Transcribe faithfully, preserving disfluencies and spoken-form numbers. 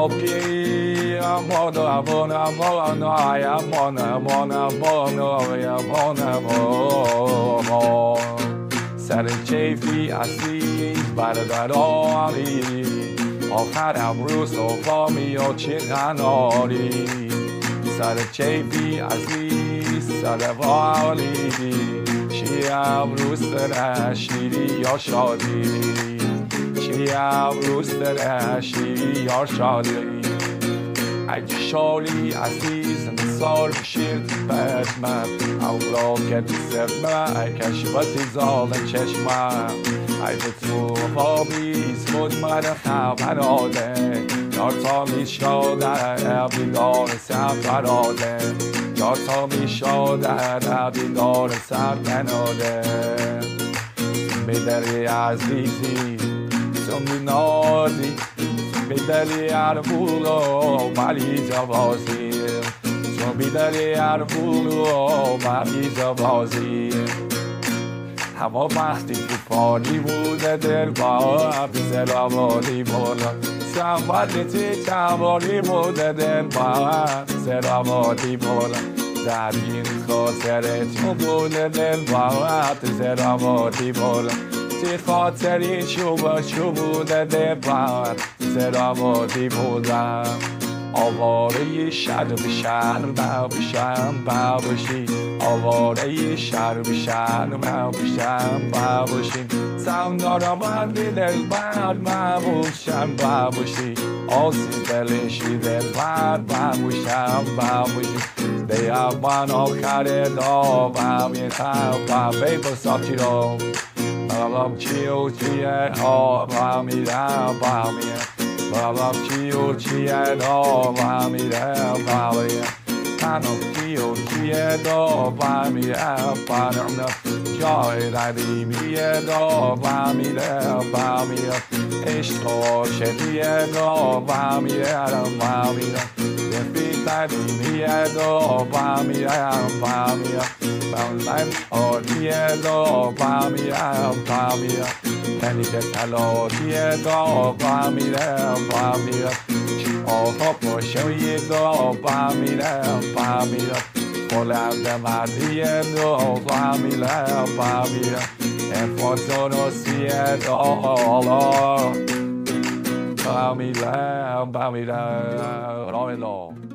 Moki, I'm on a bona, bona, I am on a bona, bona, I am on a bona. سر کیفی عزیز برداری آخرم رو صفامی و چی غناری سر کیفی عزیز سر والی چیم روز سر شیری یا شادی چیم روز سر شیری یا شادی اگه شالی عزیز مثال بشیر بدمم اولا که دوستم کشفتی زال چشمم اگه تو خوابیز بود من خبر آده یار تا می شاده بیدار سر براده یار تا می شاده بیدار سر بناده بیدری عزیزی تو می نازی بیدلی اربولو ملی جوازی تو بیدلی اربولو ملی جوازی هوا وقتی تو پانی بوده دل با بیزل آواری بوده سنبالیتی چواری بوده دل با بیزل آواری بوده در این خاطر تو بوده دل با بیزل آواری بوده تی خاطری چوب چوب بوده دل با بیزل آواری بوده آواره شهر به شهر ما بشم با باشی آواره شهر به شهر ما بشم با باشی سوندارم من دل بر ما باشم با باشی آسی دلشی دل بر ما باشم با باشی دیا من آخر دا و میتم و بی بساتی رو بابام چیو چیه ها و میرم با میرم بابام چیو چیه دا و میرم با میرم تنم چیو چیه دا و میرم با میرم جای ردیمیه دا و میرم با میرم عشق و شدیه دا و میرم با میرم رفیق ردیمیه دا و میرم با میرم من آدیه دا و میرم با میرم یعنی که تلاتیه دا و میرم با میرم آقا پاشویه دا و میرم با میرم بلند مردیه دا و میرم با میرم افاتون و سیه دا و میرم با میرم رام الله